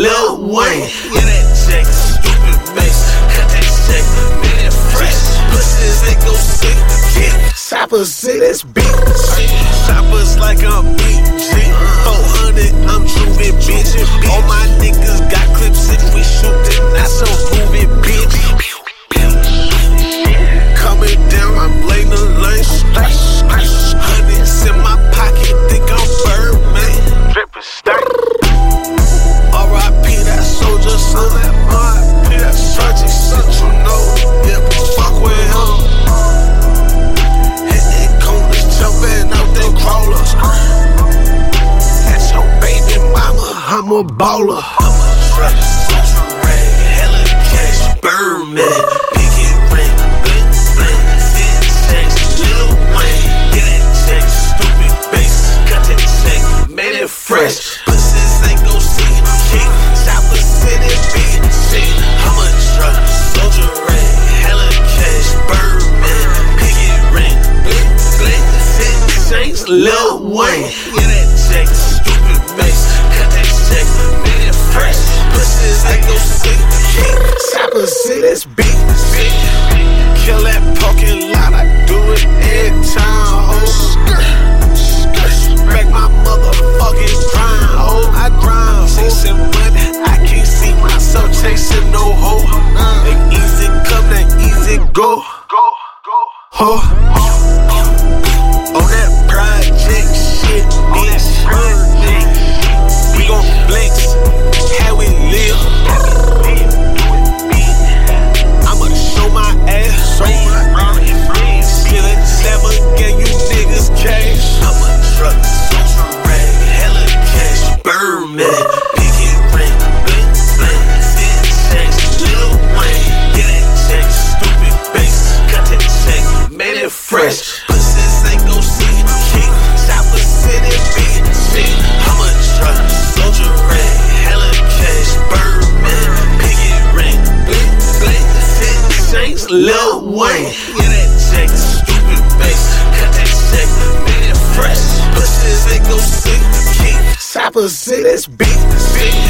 Lil Wayne. Yeah, that check, stupid bass. Cut that check, man, fresh. Pussies ain't gon' see. Yeah, choppers see this beat. Choppers like I'm BG. 400, I'm Juvie, bitch. All my niggas got clips if we shoot it, not so movie, bitch. Coming down, I'm blading the lane. Hundreds in my pocket, think I'm Birdman. Drippin' stank. R.I.P. that soldier, son. R.I.P. that sergeant, shit you know. Yeah, fuck with him. Hitting corners, jumping out them crawlers. That's your baby mama, I'm a baller. I'm a truck, soldier rag, hella cash, Birdman. Picket ring, bling, bling, fit checks, Lil Wayne. Get that check, stupid bass, cut that check, made it fresh. Pussies ain't gon' see, kick, chopper city, beat, shit. I'm a truck, soldier rag, hella cash, Birdman. Picket ring, bling, bling, fit checks, Lil Wayne. Get that check, stupid bass, cut that check, made it fresh. Pussies ain't gon' see, kick, chopper see this beat. Kill that parking lot, I do it every time, ho. Back my motherfucking grind, ho. I grind, chasing money, I can't see myself chasing no hoe. Like easy come, that easy go, ho. On that project shit, bitch. We gon' flex, how we live. I'ma show my ass. Skillin' never get you niggas cash. I'm a truck, soldier rag, hella cash, Birdman. Picket ring, bling, bling, fit checks, Lil Wayne. Get that check, stupid bass, cut that check, made it fresh. Pussies ain't gon' see, kick, chopper city, beat, shit. I'm a truck, soldier rag, hella cash, Birdman. Picket ring, bling, bling, fit checks, Lil Wayne. Get that check, stupid bass, cut that check, made it fresh. Pussies ain't gon' see, kick, chopper see this beat.